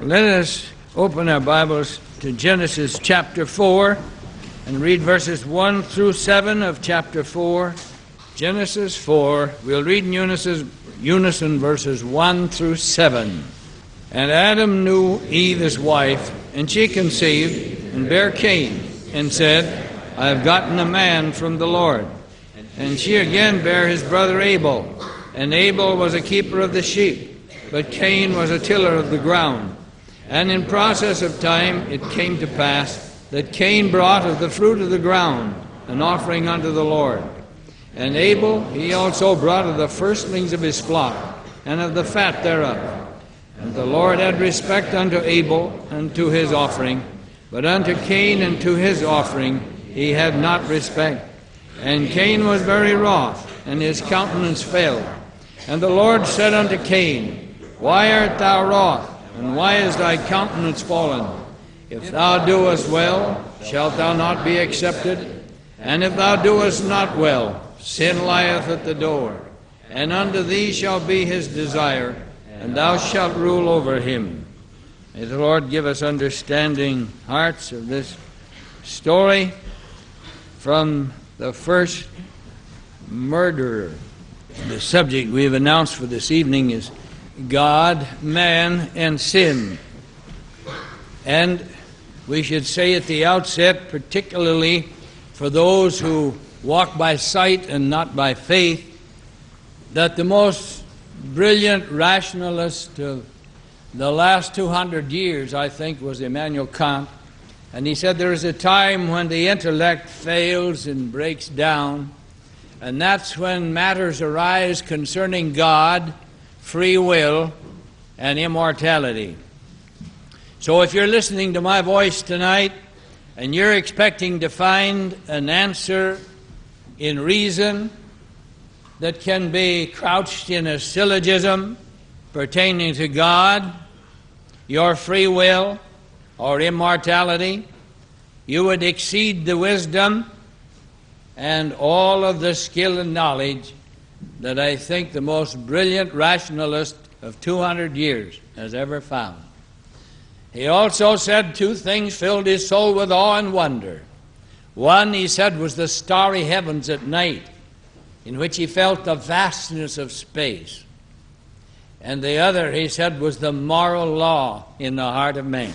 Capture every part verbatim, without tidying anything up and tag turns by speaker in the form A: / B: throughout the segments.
A: Let us open our Bibles to Genesis chapter four and read verses one through seven of chapter four. Genesis four, we'll read in unison, unison verses one through seven. And Adam knew Eve his wife, and she conceived and bare Cain, and said, I have gotten a man from the Lord. And she again bare his brother Abel, and Abel was a keeper of the sheep, but Cain was a tiller of the ground. And in process of time it came to pass that Cain brought of the fruit of the ground an offering unto the Lord. And Abel he also brought of the firstlings of his flock, and of the fat thereof. And the Lord had respect unto Abel and to his offering, but unto Cain and to his offering he had not respect. And Cain was very wroth, and his countenance fell. And the Lord said unto Cain, Why art thou wroth? And why is thy countenance fallen? If thou doest well, shalt thou not be accepted? And if thou doest not well, sin lieth at the door. And unto thee shall be his desire, and thou shalt rule over him. May the Lord give us understanding hearts of this story from the first murderer. The subject we have announced for this evening is God, man, and sin. And we should say at the outset, particularly for those who walk by sight and not by faith, that the most brilliant rationalist of the last two hundred years, I think, was Immanuel Kant. And he said there is a time when the intellect fails and breaks down, and that's when matters arise concerning God, free will, and immortality. So if you're listening to my voice tonight and you're expecting to find an answer in reason that can be crouched in a syllogism pertaining to God, your free will, or immortality, you would exceed the wisdom and all of the skill and knowledge that I think the most brilliant rationalist of two hundred years has ever found. He also said two things filled his soul with awe and wonder. One, he said, was the starry heavens at night, in which he felt the vastness of space. And the other, he said, was the moral law in the heart of man.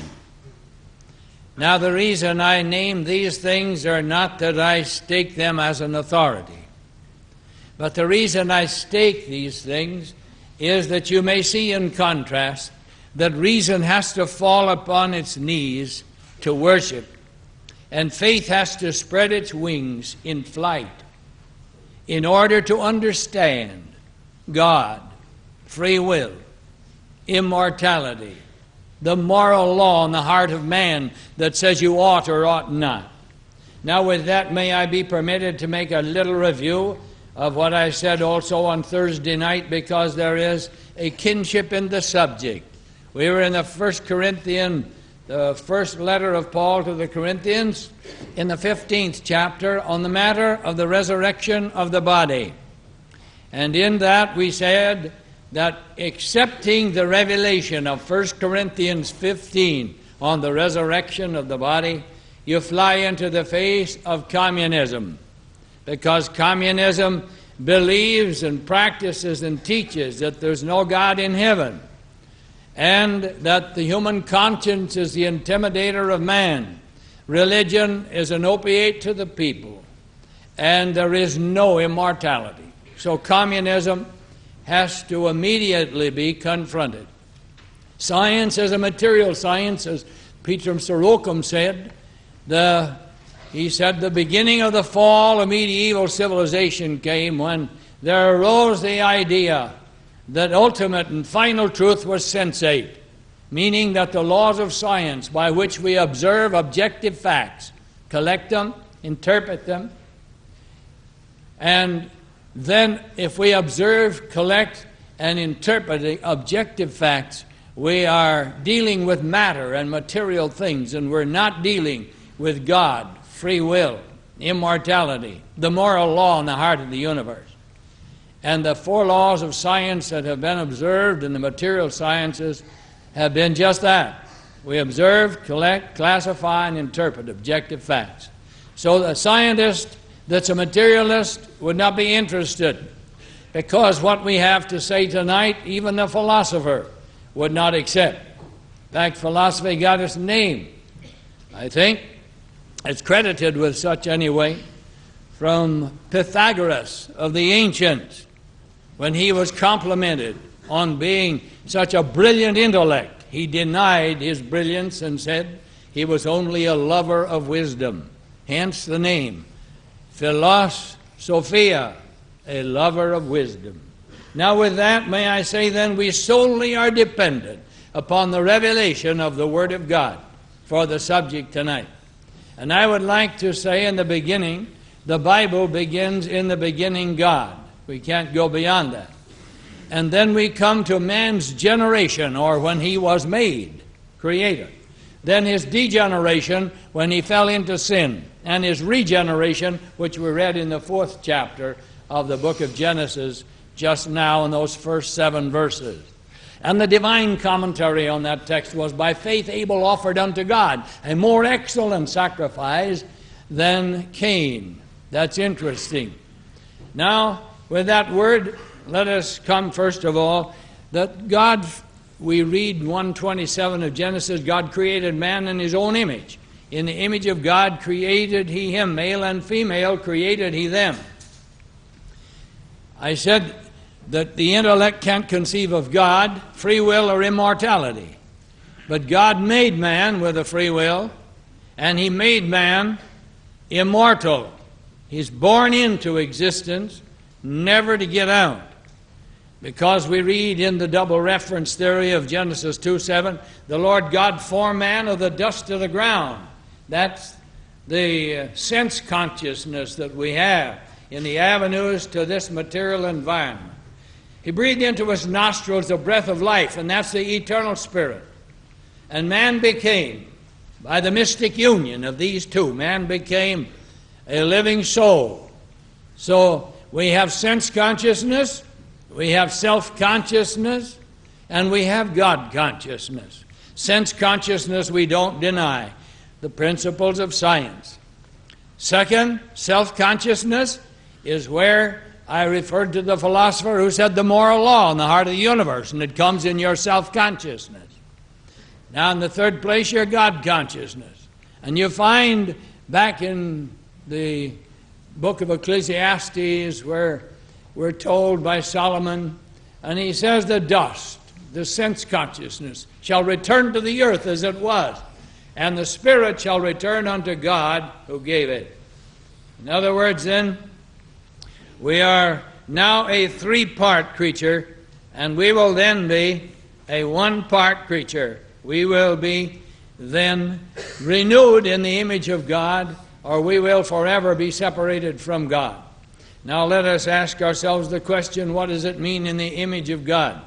A: Now, the reason I name these things are not that I stake them as an authority, but the reason I stake these things is that you may see in contrast that reason has to fall upon its knees to worship, and faith has to spread its wings in flight in order to understand God, free will, immortality, the moral law in the heart of man that says you ought or ought not. Now with that, may I be permitted to make a little review of what I said also on Thursday night, because there is a kinship in the subject. We were in the First Corinthians, the first letter of Paul to the Corinthians, in the fifteenth chapter, on the matter of the resurrection of the body. And in that we said that accepting the revelation of First Corinthians fifteen on the resurrection of the body, you fly into the face of communism, because communism believes and practices and teaches that there's no God in heaven, and that the human conscience is the intimidator of man. Religion is an opiate to the people, and there is no immortality. So communism has to immediately be confronted. Science is a material science, as Peter Sorokin said. The, he said the beginning of the fall of medieval civilization came when there arose the idea that ultimate and final truth was sensate, meaning that the laws of science by which we observe objective facts, collect them, interpret them, and then if we observe, collect, and interpret the objective facts, we are dealing with matter and material things, and we're not dealing with God, free will, immortality, the moral law in the heart of the universe. And the four laws of science that have been observed in the material sciences have been just that. We observe, collect, classify, and interpret objective facts. So the scientist that's a materialist would not be interested, because what we have to say tonight, even the philosopher would not accept. In fact, philosophy got its name, I think, it's credited with such anyway, from Pythagoras of the ancients, when he was complimented on being such a brilliant intellect. He denied his brilliance and said he was only a lover of wisdom, hence the name, Philosophia, a lover of wisdom. Now with that, may I say then, we solely are dependent upon the revelation of the Word of God for the subject tonight. And I would like to say in the beginning, the Bible begins in the beginning God. We can't go beyond that. And then we come to man's generation, or when he was made, created. Then his degeneration, when he fell into sin. And his regeneration, which we read in the fourth chapter of the book of Genesis just now in those first seven verses. And the divine commentary on that text was, by faith Abel offered unto God a more excellent sacrifice than Cain. That's interesting. Now, with that word, let us come first of all, that God, we read one twenty-seven of Genesis, God created man in his own image. In the image of God created he him, male and female created he them. I said that the intellect can't conceive of God, free will, or immortality. But God made man with a free will, and he made man immortal. He's born into existence, never to get out. Because we read in the double reference theory of Genesis two seven, the Lord God formed man of the dust of the ground. That's the sense consciousness that we have in the avenues to this material environment. He breathed into his nostrils the breath of life, and that's the eternal spirit. And man became, by the mystic union of these two, man became a living soul. So we have sense consciousness, we have self-consciousness, and we have God consciousness. Sense consciousness we don't deny, the principles of science. Second, self-consciousness is where I referred to the philosopher who said the moral law in the heart of the universe, and it comes in your self-consciousness. Now in the third place, your God consciousness. And you find back in the book of Ecclesiastes where we're told by Solomon, and he says the dust, the sense consciousness, shall return to the earth as it was, and the spirit shall return unto God who gave it. In other words, then, we are now a three-part creature, and we will then be a one-part creature. We will be then renewed in the image of God, or we will forever be separated from God. Now let us ask ourselves the question, what does it mean in the image of God?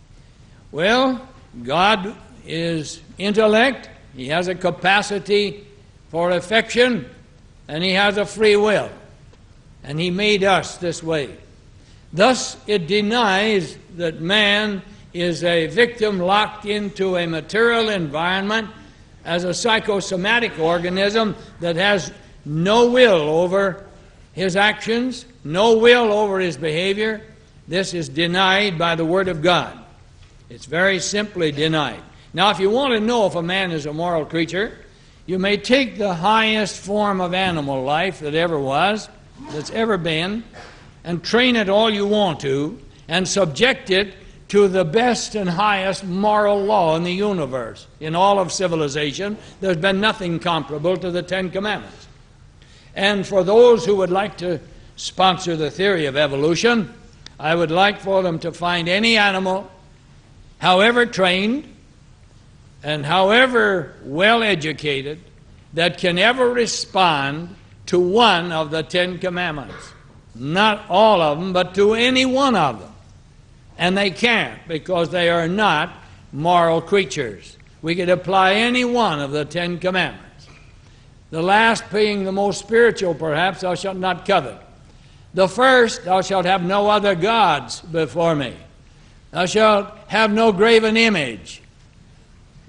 A: Well, God is intellect, he has a capacity for affection, and he has a free will. And he made us this way. Thus, it denies that man is a victim locked into a material environment as a psychosomatic organism that has no will over his actions, no will over his behavior. This is denied by the Word of God. It's very simply denied. Now, if you want to know if a man is a moral creature, you may take the highest form of animal life that ever was, that's ever been, and train it all you want to, and subject it to the best and highest moral law in the universe. In all of civilization, there's been nothing comparable to the Ten Commandments. And for those who would like to sponsor the theory of evolution, I would like for them to find any animal, however trained and however well educated, that can ever respond to one of the Ten Commandments. Not all of them, but to any one of them. And they can't, because they are not moral creatures. We could apply any one of the Ten Commandments. The last being the most spiritual, perhaps, thou shalt not covet. The first, thou shalt have no other gods before me. Thou shalt have no graven image.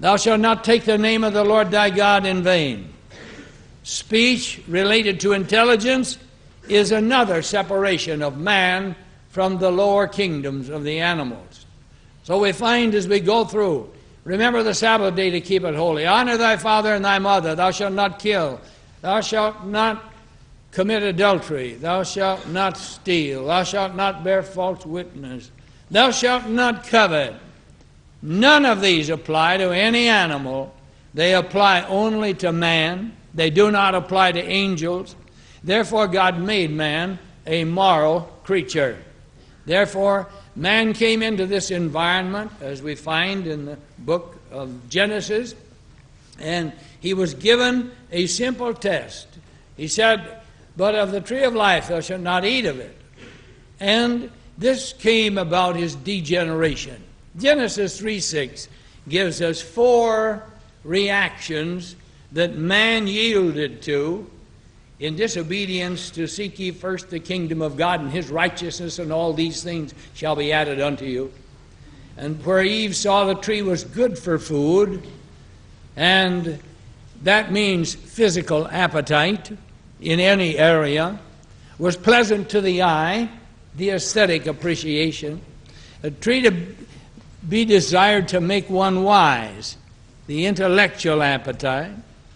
A: Thou shalt not take the name of the Lord thy God in vain. Speech related to intelligence is another separation of man from the lower kingdoms of the animals. So we find as we go through, remember the Sabbath day to keep it holy. Honor thy father and thy mother. Thou shalt not kill. Thou shalt not commit adultery. Thou shalt not steal. Thou shalt not bear false witness. Thou shalt not covet. None of these apply to any animal. They apply only to man. They do not apply to angels. Therefore, God made man a moral creature. Therefore, man came into this environment, as we find in the book of Genesis, and he was given a simple test. He said, but of the tree of life thou shalt not eat of it. And this came about his degeneration. Genesis three six gives us four reactions that man yielded to in disobedience to seek ye first the kingdom of God and his righteousness, and all these things shall be added unto you. And where Eve saw the tree was good for food, and that means physical appetite in any area, was pleasant to the eye, the aesthetic appreciation, a tree to be desired to make one wise, the intellectual appetite.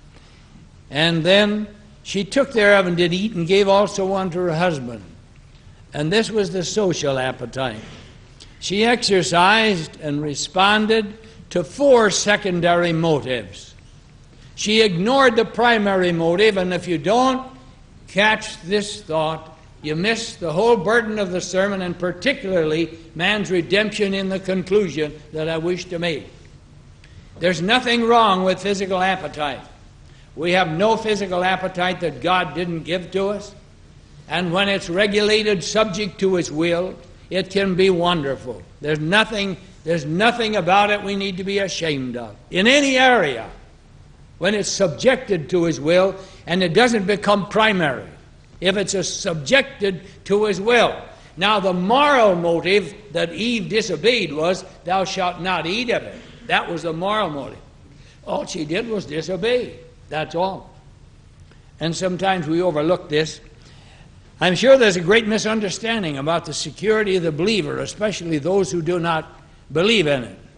A: And then she took thereof and did eat, and gave also unto her husband. And this was the social appetite. She exercised and responded to four secondary motives. She ignored the primary motive, and if you don't catch this thought, you miss the whole burden of the sermon, and particularly man's redemption in the conclusion that I wish to make. There's nothing wrong with physical appetite. We have no physical appetite that God didn't give to us. And when it's regulated subject to his will, it can be wonderful. There's nothing, there's nothing about it we need to be ashamed of. In any area, when it's subjected to his will and it doesn't become primary, if it's a subjected to his will. Now the moral motive that Eve disobeyed was, thou shalt not eat of it. That was the moral motive. All she did was disobey. That's all. And sometimes we overlook this. I'm sure there's a great misunderstanding about the security of the believer, especially those who do not believe in it.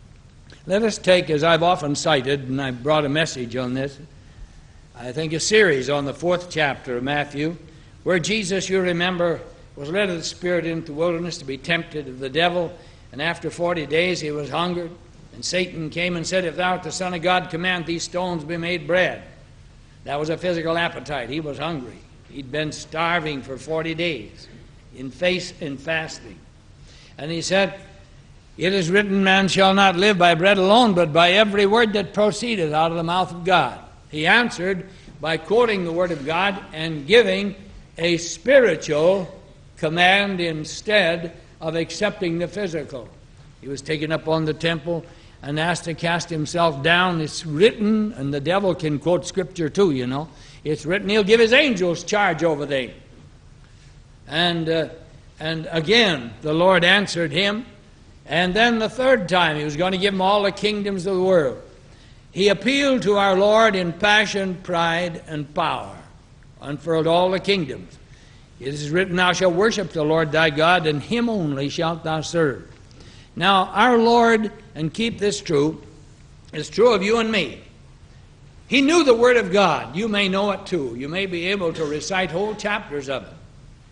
A: Let us take, as I've often cited, and I brought a message on this, I think a series on the fourth chapter of Matthew, where Jesus, you remember, was led of the Spirit into the wilderness to be tempted of the devil, and after forty days he was hungered. And Satan came and said, if thou art the Son of God, command these stones be made bread. That was a physical appetite. He was hungry. He'd been starving for forty days in face in fasting. And he said, it is written, man shall not live by bread alone, but by every word that proceedeth out of the mouth of God. He answered by quoting the word of God and giving a spiritual command instead of accepting the physical. He was taken up on the temple and asked to cast himself down. It's written, and the devil can quote scripture too, you know. It's written, he'll give his angels charge over thee. And, uh, and again, the Lord answered him. And then the third time, he was going to give him all the kingdoms of the world. He appealed to our Lord in passion, pride, and power, unfurled all the kingdoms. It is written, thou shalt worship the Lord thy God, and him only shalt thou serve. Now, our Lord, and keep this true, is true of you and me. He knew the Word of God. You may know it too. You may be able to recite whole chapters of it.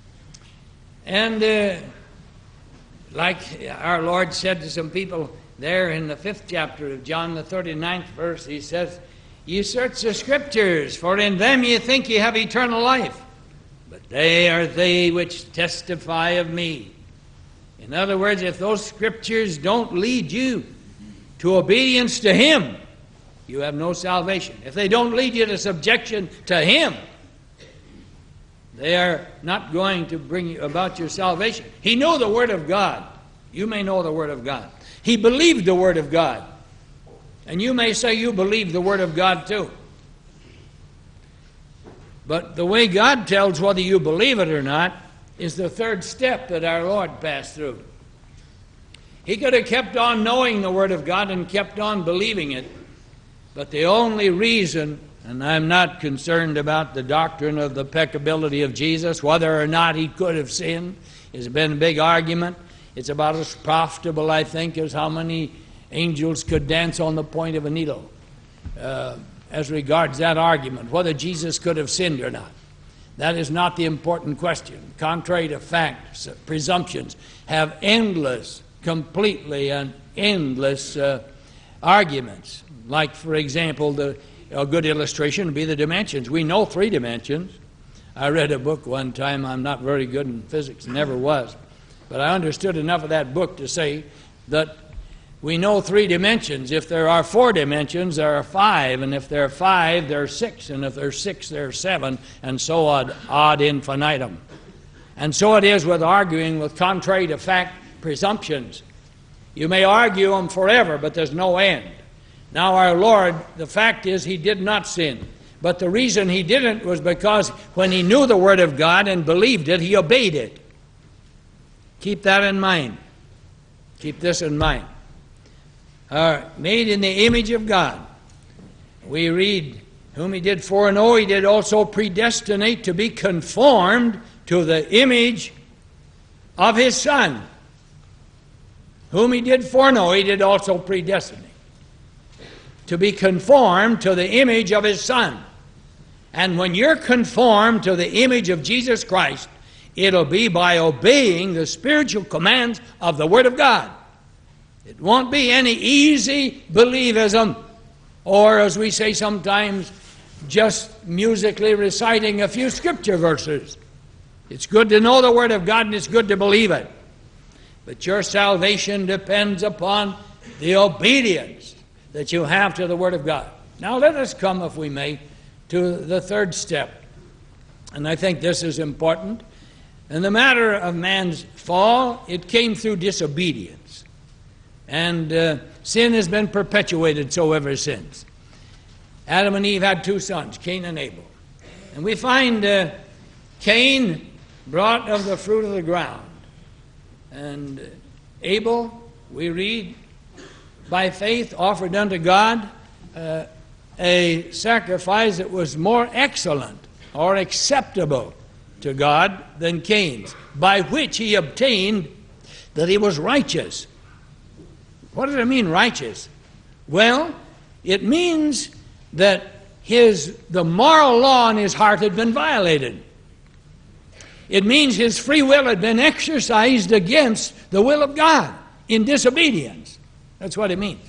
A: And uh, like our Lord said to some people there in the fifth chapter of John, the thirty-ninth verse, he says, ye search the Scriptures, for in them ye think ye have eternal life. But they are they which testify of me. In other words, if those Scriptures don't lead you to obedience to him, you have no salvation. If they don't lead you to subjection to him, they are not going to bring you about your salvation. He knew the Word of God. You may know the Word of God. He believed the Word of God. And you may say you believe the Word of God too. But the way God tells whether you believe it or not is the third step that our Lord passed through. He could have kept on knowing the Word of God and kept on believing it. But the only reason, and I'm not concerned about the doctrine of the peccability of Jesus, whether or not he could have sinned, has been a big argument. It's about as profitable, I think, as how many angels could dance on the point of a needle. Uh, as regards that argument, whether Jesus could have sinned or not. That is not the important question. Contrary to facts, presumptions have endless, completely and endless uh, arguments. Like, for example, the, a good illustration would be the dimensions. We know three dimensions. I read a book one time. I'm not very good in physics, never was. But I understood enough of that book to say that we know three dimensions. If there are four dimensions, there are five. And if there are five, there are six. And if there are six, there are seven. And so on, ad infinitum. And so it is with arguing with contrary to fact presumptions. You may argue them forever, but there's no end. Now our Lord, the fact is, he did not sin. But the reason he didn't was because when he knew the Word of God and believed it, he obeyed it. Keep that in mind. Keep this in mind. Uh, made in the image of God. We read, whom he did foreknow, he did also predestinate to be conformed to the image of his Son. Whom he did foreknow, he did also predestinate to be conformed to the image of his Son. And when you're conformed to the image of Jesus Christ, it'll be by obeying the spiritual commands of the Word of God. It won't be any easy believism, or as we say sometimes, just musically reciting a few scripture verses. It's good to know the Word of God and it's good to believe it. But your salvation depends upon the obedience that you have to the Word of God. Now let us come, if we may, to the third step. And I think this is important. In the matter of man's fall, it came through disobedience. And uh, sin has been perpetuated so ever since. Adam and Eve had two sons, Cain and Abel. And we find uh, Cain brought of the fruit of the ground. And Abel, we read, by faith offered unto God uh, a sacrifice that was more excellent or acceptable to God than Cain's, by which he obtained that he was righteous. What does it mean, righteous? Well, it means that his the moral law in his heart had been violated. It means his free will had been exercised against the will of God in disobedience. That's what it means.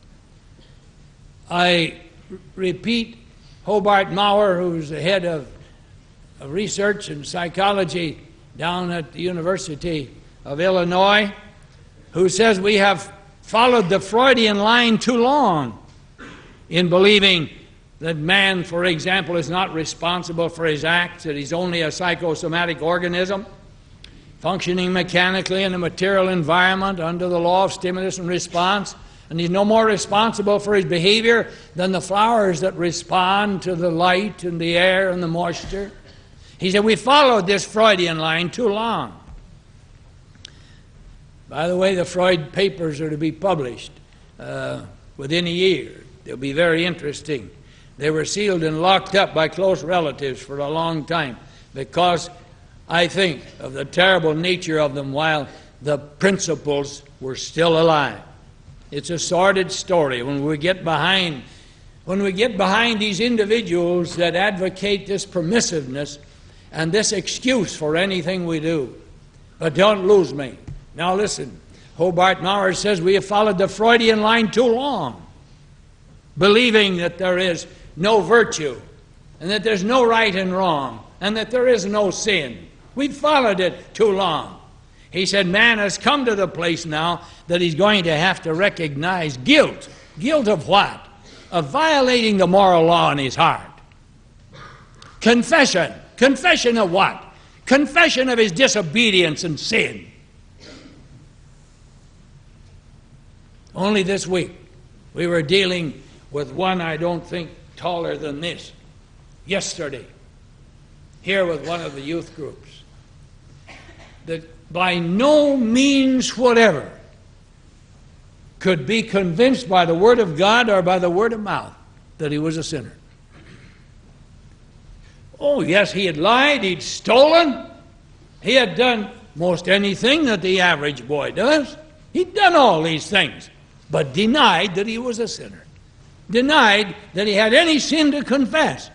A: I repeat, Hobart Maurer, who's the head of, of research and psychology down at the University of Illinois, who says we have followed the Freudian line too long in believing that man, for example, is not responsible for his acts, that he's only a psychosomatic organism functioning mechanically in a material environment under the law of stimulus and response, and he's no more responsible for his behavior than the flowers that respond to the light and the air and the moisture. He said, we followed this Freudian line too long. By the way, the Freud papers are to be published uh, within a year. They'll be very interesting. They were sealed and locked up by close relatives for a long time because I think of the terrible nature of them while the principles were still alive. It's a sordid story. When we get behind, when we get behind these individuals that advocate this permissiveness and this excuse for anything we do. But don't lose me. Now listen, Hobart Maurer says we have followed the Freudian line too long, believing that there is no virtue and that there's no right and wrong and that there is no sin. We've followed it too long. He said man has come to the place now that he's going to have to recognize guilt. Guilt of what? Of violating the moral law in his heart. Confession. Confession of what? Confession of his disobedience and sin. Only this week, we were dealing with one I don't think taller than this. Yesterday, here with one of the youth groups, that by no means whatever could be convinced by the Word of God or by the word of mouth that he was a sinner. Oh, yes, he had lied, he'd stolen, he had done most anything that the average boy does. He'd done all these things, but denied that he was a sinner. Denied that he had any sin to confess.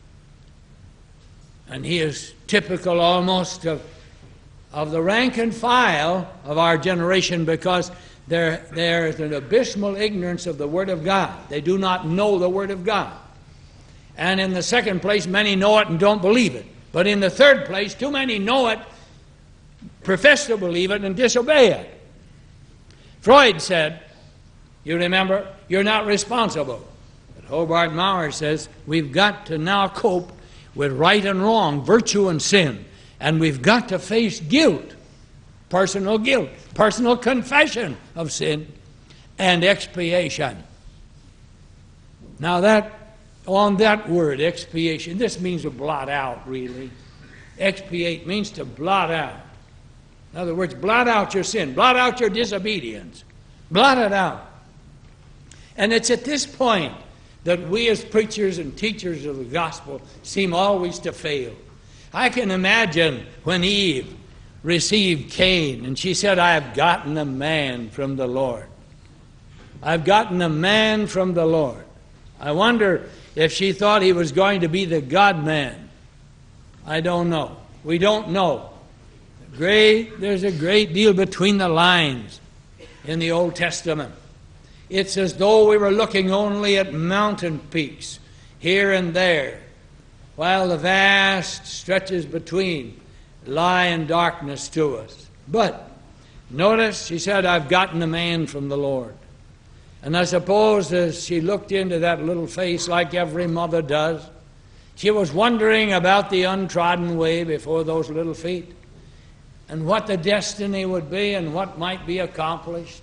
A: And he is typical almost of, of the rank and file of our generation, because there, there is an abysmal ignorance of the Word of God. They do not know the Word of God. And in the second place, many know it and don't believe it. But in the third place, too many know it, profess to believe it, and disobey it. Freud said, you remember, you're not responsible. But Hobart Maurer says, we've got to now cope with right and wrong, virtue and sin. And we've got to face guilt, personal guilt, personal confession of sin, and expiation. Now that, on that word, expiation, this means to blot out, really. Expiate means to blot out. In other words, blot out your sin, blot out your disobedience, blot it out. And it's at this point that we as preachers and teachers of the gospel seem always to fail. I can imagine when Eve received Cain and she said, I have gotten a man from the Lord. I've gotten a man from the Lord. I wonder if she thought he was going to be the God-man. I don't know. We don't know. Great, there's a great deal between the lines in the Old Testament. It's as though we were looking only at mountain peaks here and there, while the vast stretches between lie in darkness to us. But notice, she said, I've gotten a man from the Lord. And I suppose as she looked into that little face, like every mother does, she was wondering about the untrodden way before those little feet, and what the destiny would be and what might be accomplished.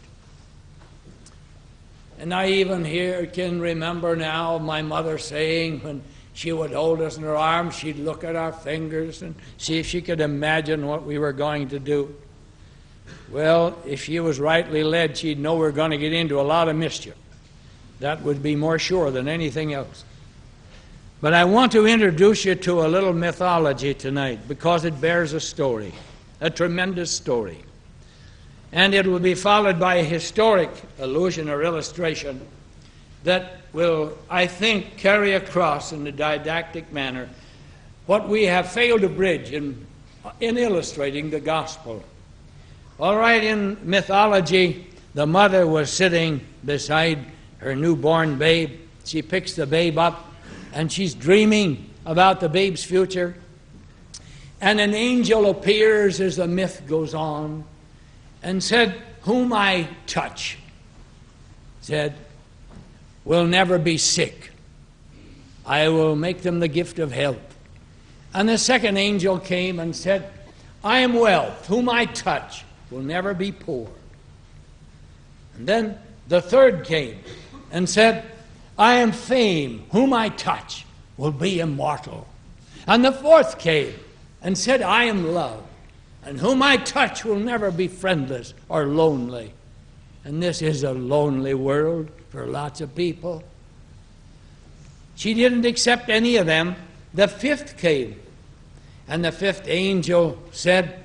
A: And I even here can remember now my mother saying, when she would hold us in her arms, she'd look at our fingers and see if she could imagine what we were going to do. Well, if she was rightly led, she'd know we're going to get into a lot of mischief. That would be more sure than anything else. But I want to introduce you to a little mythology tonight, because it bears a story, a tremendous story. And it will be followed by a historic allusion or illustration that will, I think, carry across in a didactic manner what we have failed to bridge in, in illustrating the gospel. All right, in mythology, the mother was sitting beside her newborn babe. She picks the babe up, and she's dreaming about the babe's future. And an angel appears as the myth goes on and said, whom I touch, said, will never be sick. I will make them the gift of health. And the second angel came and said, I am wealth, whom I touch will never be poor. And then the third came and said, I am fame, whom I touch will be immortal. And the fourth came and said, I am love, and whom I touch will never be friendless or lonely. And this is a lonely world for lots of people. She didn't accept any of them. The fifth came, and the fifth angel said,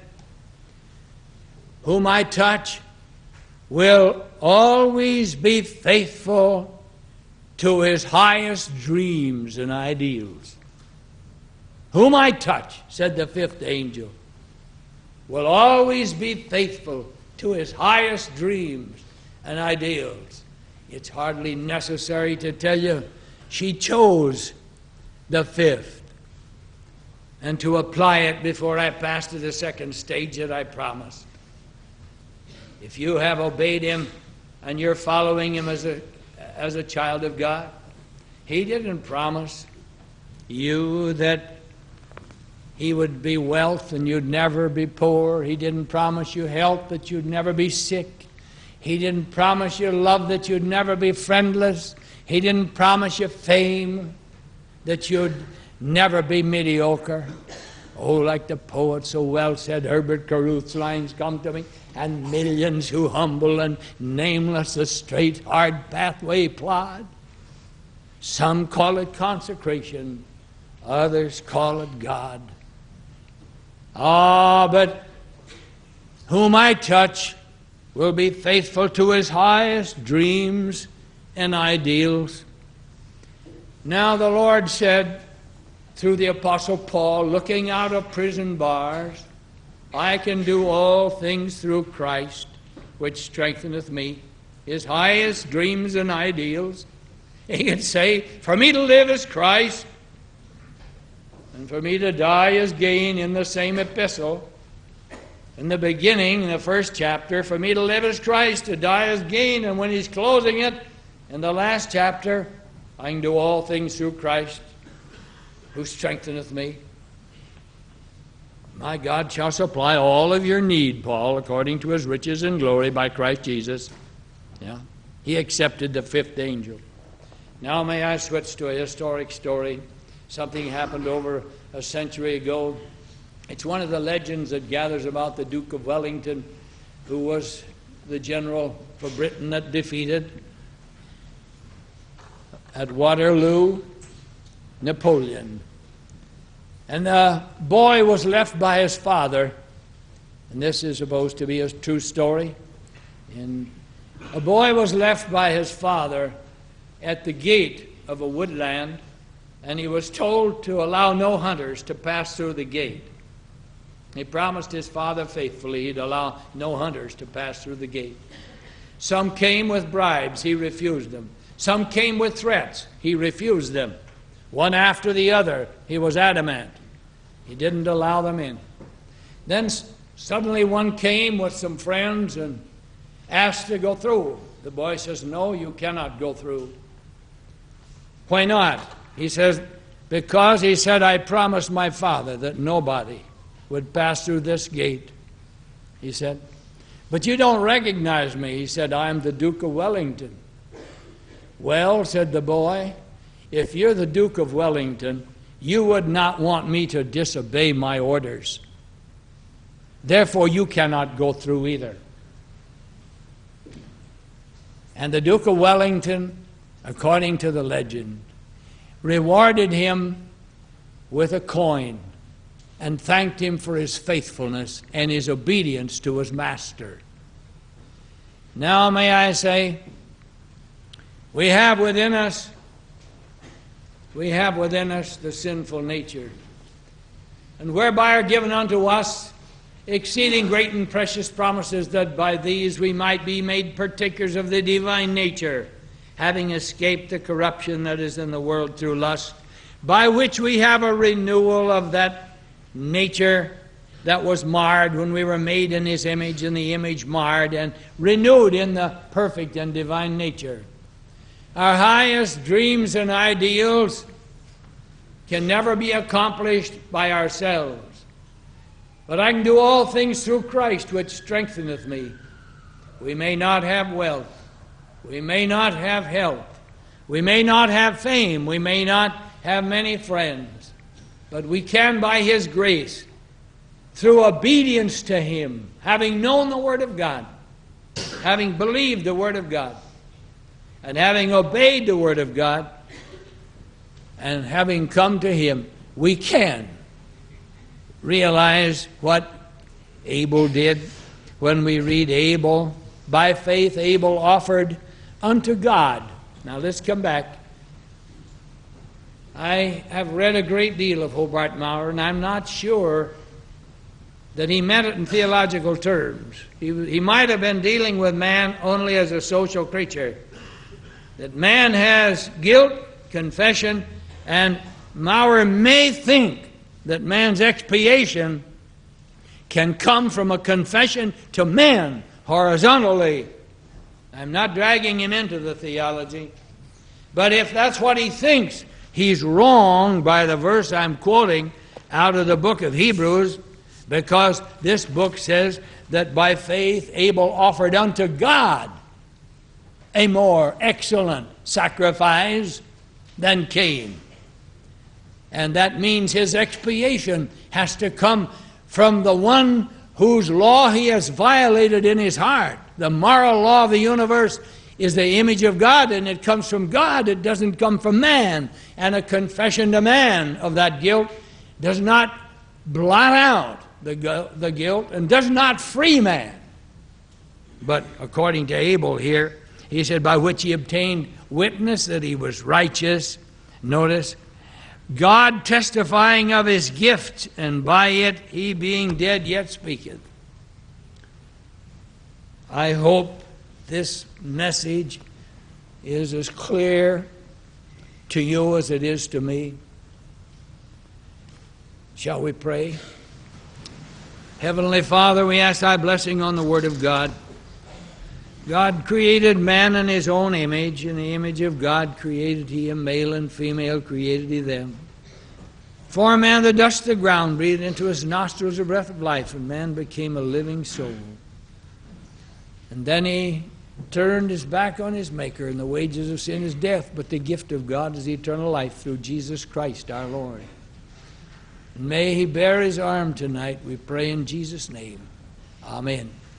A: whom I touch will always be faithful to his highest dreams and ideals. Whom I touch, said the fifth angel, will always be faithful to his highest dreams and ideals. It's hardly necessary to tell you she chose the fifth, and to apply it before I pass to the second stage that I promised. If you have obeyed him and you're following him as a, as a child of God, he didn't promise you that he would be wealth and you'd never be poor. He didn't promise you health, that you'd never be sick. He didn't promise you love, that you'd never be friendless. He didn't promise you fame, that you'd never be mediocre. Oh, like the poet so well said, Herbert Caruth's lines come to me, and millions who humble and nameless the straight, hard pathway plod. Some call it consecration, others call it God. Ah, but whom I touch will be faithful to his highest dreams and ideals. Now the Lord said, through the Apostle Paul, looking out of prison bars, I can do all things through Christ, which strengtheneth me, his highest dreams and ideals. He could say, for me to live is Christ, and for me to die is gain. In the same epistle, in the beginning, in the first chapter, for me to live is Christ, to die is gain. And when he's closing it, in the last chapter, I can do all things through Christ, who strengtheneth me. My God shall supply all of your need, Paul, according to his riches and glory by Christ Jesus. Yeah. He accepted the fifth angel. Now may I switch to a historic story. Something happened over a century ago. It's one of the legends that gathers about the Duke of Wellington, who was the general for Britain that defeated at Waterloo Napoleon. And the boy was left by his father, and this is supposed to be a true story. And a boy was left by his father at the gate of a woodland, and he was told to allow no hunters to pass through the gate. He promised his father faithfully he'd allow no hunters to pass through the gate. Some came with bribes, he refused them. Some came with threats, he refused them. One after the other, he was adamant. He didn't allow them in. Then suddenly one came with some friends and asked to go through. The boy says, no, you cannot go through. Why not? He says, because he said, I promised my father that nobody would pass through this gate. He said, but you don't recognize me. He said, I'm the Duke of Wellington. Well, said the boy, if you're the Duke of Wellington, you would not want me to disobey my orders. Therefore, you cannot go through either. And the Duke of Wellington, according to the legend, rewarded him with a coin and thanked him for his faithfulness and his obedience to his master. Now, may I say, we have within us, we have within us the sinful nature, and whereby are given unto us exceeding great and precious promises, that by these we might be made partakers of the divine nature, having escaped the corruption that is in the world through lust, by which we have a renewal of that nature that was marred when we were made in his image, and the image marred, and renewed in the perfect and divine nature. Our highest dreams and ideals can never be accomplished by ourselves, but I can do all things through Christ, which strengtheneth me. We may not have wealth, we may not have health, we may not have fame, we may not have many friends, but we can, by his grace, through obedience to him, having known the Word of God, having believed the Word of God, and having obeyed the Word of God, and having come to him, we can realize what Abel did. When we read Abel, by faith Abel offered unto God. Now let's come back. I have read a great deal of Hobart Maurer, and I'm not sure that he meant it in theological terms. He, he might have been dealing with man only as a social creature. That man has guilt, confession, and Maurer may think that man's expiation can come from a confession to man horizontally. I'm not dragging him into the theology, but if that's what he thinks, he's wrong by the verse I'm quoting out of the book of Hebrews, because this book says that by faith Abel offered unto God a more excellent sacrifice than Cain. And that means his expiation has to come from the one whose law he has violated in his heart. The moral law of the universe is the image of God, and it comes from God. It doesn't come from man. And a confession to man of that guilt does not blot out the, the guilt and does not free man. But according to Abel here, he said, by which he obtained witness that he was righteous. Notice, God testifying of his gift, and by it he being dead yet speaketh. I hope this message is as clear to you as it is to me. Shall we pray? Heavenly Father, we ask thy blessing on the Word of God. God created man in his own image. In the image of God created he him, male and female created he them. For man the dust of the ground breathed into his nostrils the breath of life, and man became a living soul. And then he turned his back on his Maker, and the wages of sin is death, but the gift of God is eternal life through Jesus Christ our Lord. And may he bear his arm tonight, we pray in Jesus' name. Amen.